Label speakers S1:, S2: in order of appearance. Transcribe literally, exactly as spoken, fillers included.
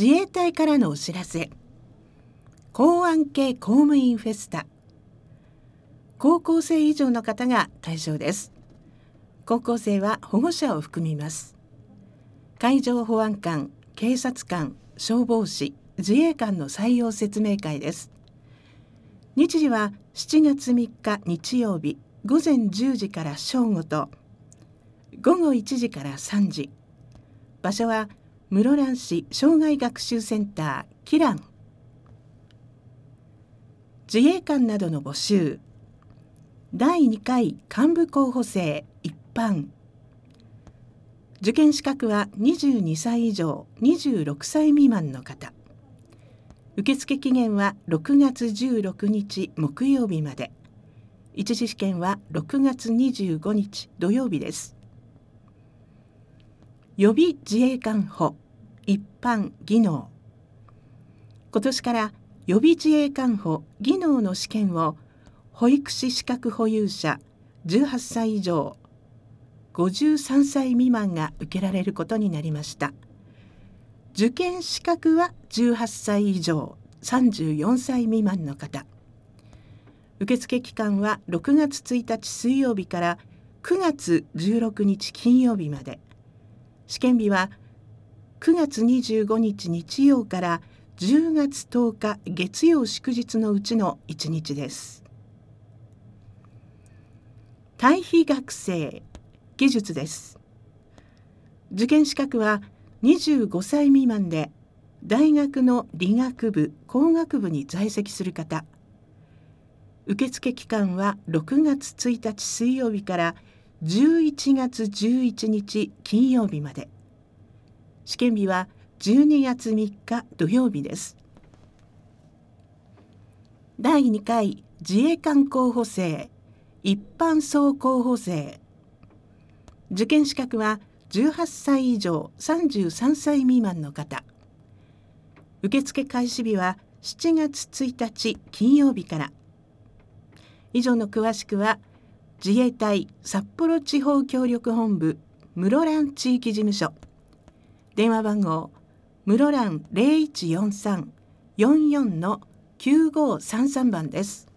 S1: 自衛隊からのお知らせ。公安系公務員フェスタ。高校生以上の方が対象です。高校生は保護者を含みます。海上保安官、警察官、消防士、自衛官の採用説明会です。日時はしちがつみっか日曜日ごぜんじゅうじから正午とごごいちじからさんじ。場所は室蘭市障害学習センターキラン。自衛官などの募集。だいにかい幹部候補生一般。受験資格はにじゅうにさい以上にじゅうろくさい未満の方。受付期限はろくがつじゅうろくにち木曜日まで。一次試験はろくがつにじゅうごにち土曜日です。予備自衛官補一般技能。今年から予備自衛官補技能の試験を保育士資格保有者じゅうはっさい以上ごじゅうさんさい未満が受けられることになりました。受験資格はじゅうはっさい以上さんじゅうよんさい未満の方。受付期間はろくがつついたち水曜日からくがつじゅうろくにち金曜日まで。試験日はくがつにじゅうごにち日曜からじゅうがつとおか月曜祝日のうちのいちにちです。対比学生技術です。受験資格はにじゅうごさい未満で大学の理学部工学部に在籍する方。受付期間はろくがつついたち水曜日からじゅういちがつじゅういちにち金曜日まで。試験日はじゅうにがつみっか土曜日です。だいにかい自衛官候補生一般総候補生。受験資格はじゅうはっさい以上さんじゅうさんさい未満の方。受付開始日はしちがつついたち金曜日から。以上の詳しくは自衛隊札幌地方協力本部室蘭地域事務所。電話番号室蘭 ゼロいちよんさん よんよんのきゅうごさんさん 番です。